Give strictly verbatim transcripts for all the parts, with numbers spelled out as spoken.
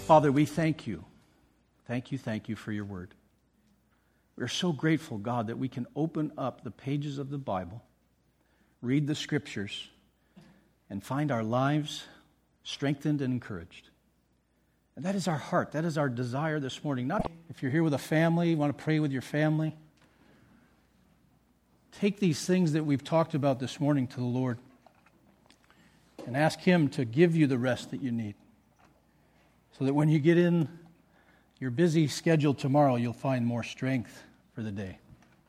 Father, we thank you. Thank you, thank you for your word. We're so grateful, God, that we can open up the pages of the Bible, read the Scriptures, and find our lives strengthened and encouraged. And that is our heart. That is our desire this morning. Not if you're here with a family, you want to pray with your family. Take these things that we've talked about this morning to the Lord and ask Him to give you the rest that you need, so that when you get in your busy schedule tomorrow, you'll find more strength for the day.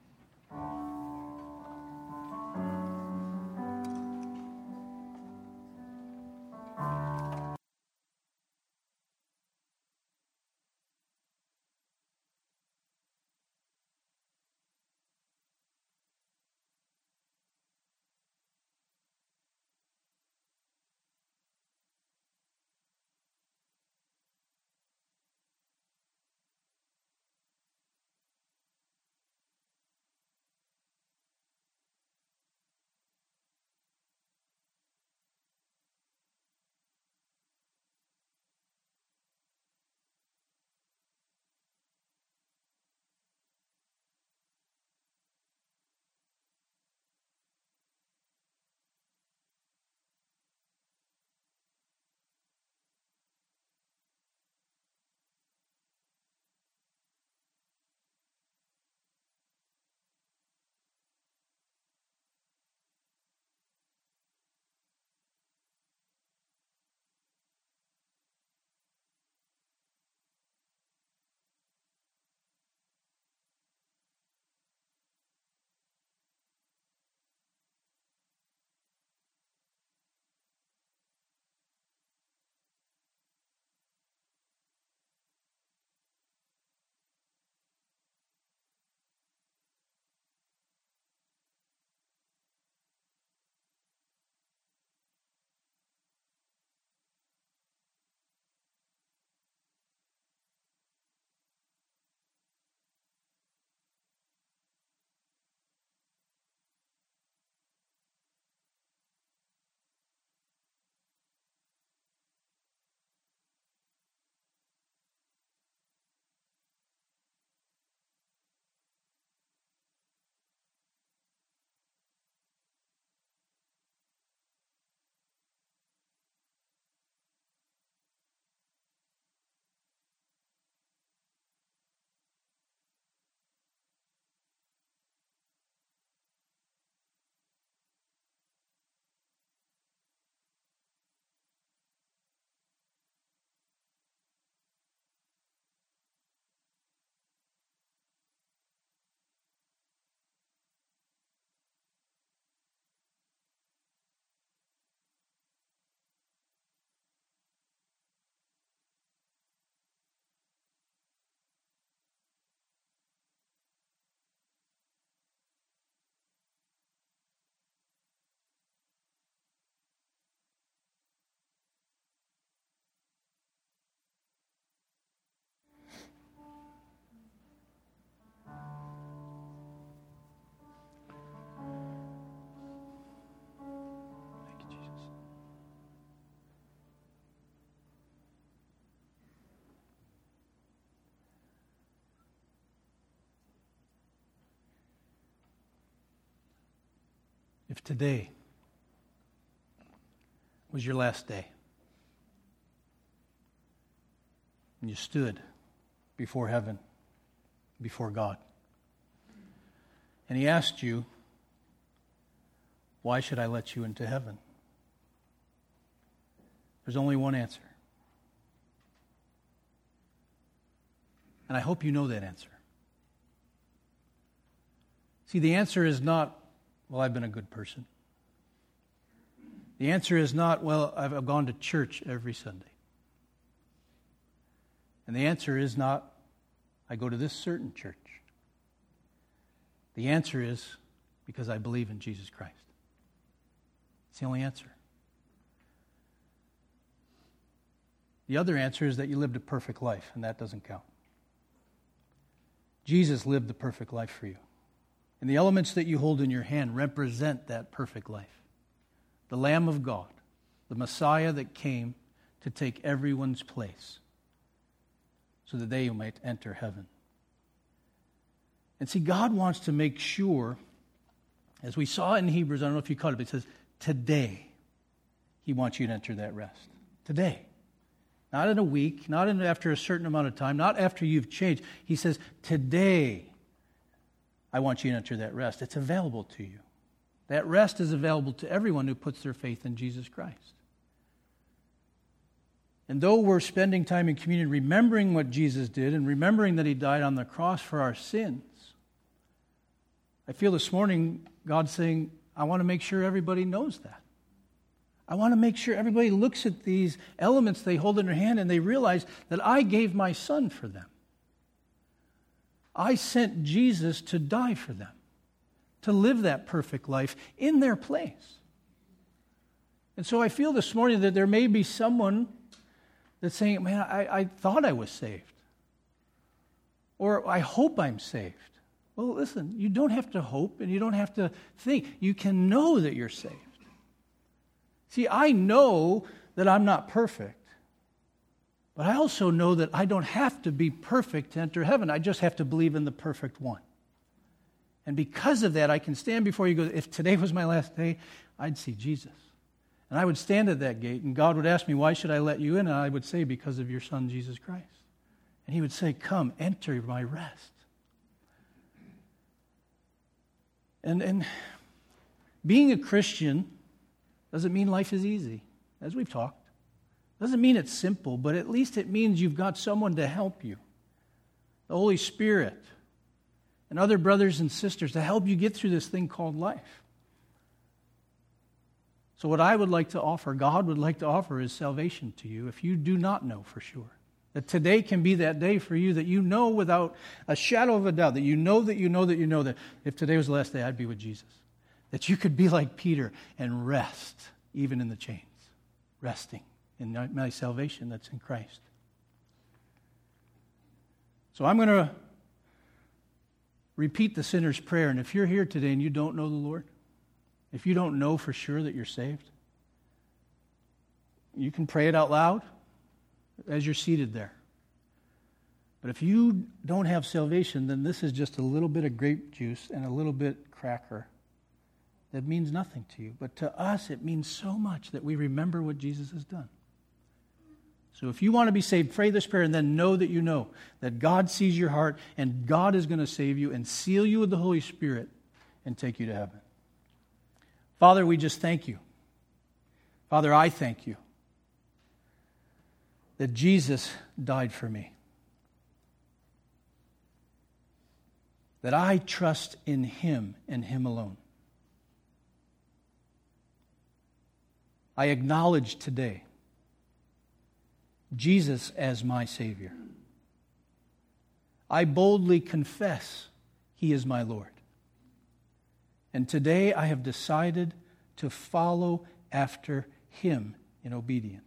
If today was your last day and you stood before heaven, before God, and He asked you, why should I let you into heaven? There's only one answer. And I hope you know that answer. See, the answer is not, well, I've been a good person. The answer is not, well, I've gone to church every Sunday. And the answer is not, I go to this certain church. The answer is, because I believe in Jesus Christ. It's the only answer. The other answer is that you lived a perfect life, and that doesn't count. Jesus lived the perfect life for you. And the elements that you hold in your hand represent that perfect life. The Lamb of God, the Messiah that came to take everyone's place. so that they might enter heaven. And see, God wants to make sure, as we saw in Hebrews, I don't know if you caught it, but it says, today, He wants you to enter that rest. Today. Not in a week, not in after a certain amount of time, not after you've changed. He says, today, I want you to enter that rest. It's available to you. That rest is available to everyone who puts their faith in Jesus Christ. And though we're spending time in communion remembering what Jesus did and remembering that He died on the cross for our sins, I feel this morning God saying, I want to make sure everybody knows that. I want to make sure everybody looks at these elements they hold in their hand and they realize that I gave my Son for them. I sent Jesus to die for them, to live that perfect life in their place. And so I feel this morning that there may be someone that's saying, man, I, I thought I was saved. Or I hope I'm saved. Well, listen, you don't have to hope and you don't have to think. You can know that you're saved. See, I know that I'm not perfect. But I also know that I don't have to be perfect to enter heaven. I just have to believe in the perfect one. And because of that, I can stand before you and go, if today was my last day, I'd see Jesus. And I would stand at that gate, and God would ask me, why should I let you in? And I would say, because of your Son, Jesus Christ. And He would say, come, enter my rest. And, and being a Christian doesn't mean life is easy, as we've talked. Doesn't mean it's simple, but at least it means you've got someone to help you. The Holy Spirit and other brothers and sisters to help you get through this thing called life. So what I would like to offer, God would like to offer, is salvation to you if you do not know for sure. That today can be that day for you that you know without a shadow of a doubt, that you know that you know that you know that if today was the last day, I'd be with Jesus. That you could be like Peter and rest, even in the chains. Resting in my salvation that's in Christ. So I'm going to repeat the sinner's prayer. And if you're here today and you don't know the Lord, if you don't know for sure that you're saved, you can pray it out loud as you're seated there. But if you don't have salvation, then this is just a little bit of grape juice and a little bit cracker that means nothing to you. But to us, it means so much that we remember what Jesus has done. So if you want to be saved, pray this prayer and then know that you know that God sees your heart and God is going to save you and seal you with the Holy Spirit and take you to heaven. Father, we just thank you. Father, I thank you that Jesus died for me. That I trust in Him and Him alone. I acknowledge today Jesus as my Savior. I boldly confess He is my Lord. And today I have decided to follow after Him in obedience.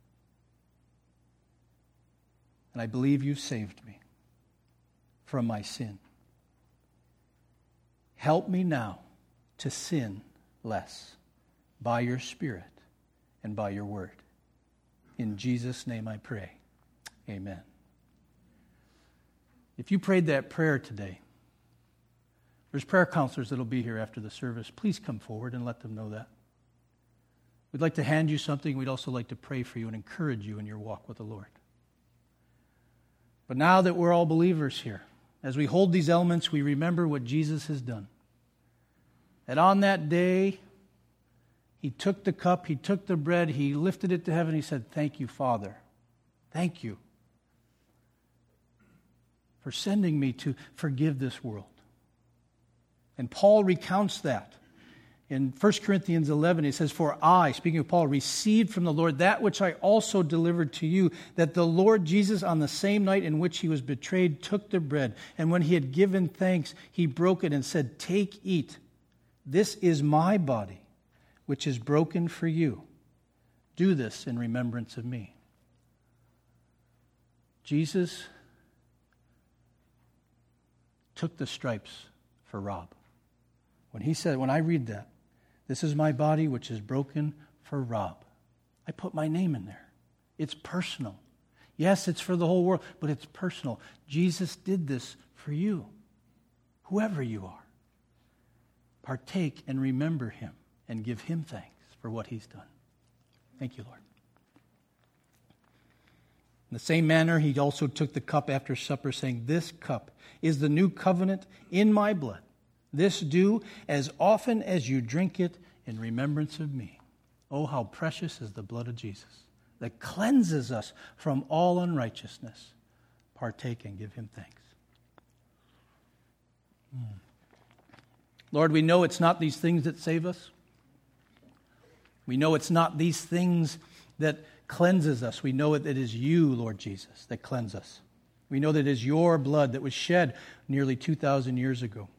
And I believe you've saved me from my sin. Help me now to sin less by your Spirit and by your word. In Jesus' name I pray. Amen. If you prayed that prayer today, there's prayer counselors that will be here after the service. Please come forward and let them know that. We'd like to hand you something. We'd also like to pray for you and encourage you in your walk with the Lord. But now that we're all believers here, as we hold these elements, we remember what Jesus has done. That on that day, He took the cup, He took the bread, He lifted it to heaven, He said, thank you, Father. Thank you for sending me to forgive this world. And Paul recounts that. In First Corinthians eleven, he says, for I, speaking of Paul, received from the Lord that which I also delivered to you, that the Lord Jesus, on the same night in which He was betrayed, took the bread. And when He had given thanks, He broke it and said, take, eat. This is my body, which is broken for you. Do this in remembrance of me. Jesus took the stripes for Rob. When He said, when I read that, this is my body which is broken for Rob, I put my name in there. It's personal. Yes, it's for the whole world, but it's personal. Jesus did this for you, whoever you are. Partake and remember him and give him thanks for what he's done. Thank you, Lord. In the same manner, he also took the cup after supper, saying, "This cup is the new covenant in my blood. This do as often as you drink it in remembrance of me." Oh, how precious is the blood of Jesus that cleanses us from all unrighteousness. Partake and give him thanks. Mm. Lord, we know it's not these things that save us. We know it's not these things that cleanses us. We know that it is you, Lord Jesus, that cleanse us. We know that it is your blood that was shed nearly two thousand years ago.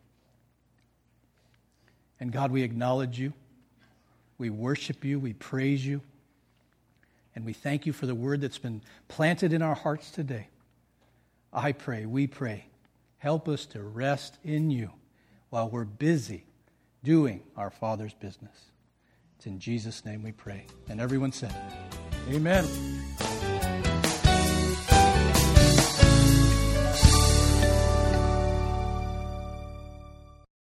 And God, we acknowledge you. We worship you. We praise you. And we thank you for the word that's been planted in our hearts today. I pray, we pray, help us to rest in you while we're busy doing our Father's business. It's in Jesus' name we pray. And everyone said, amen.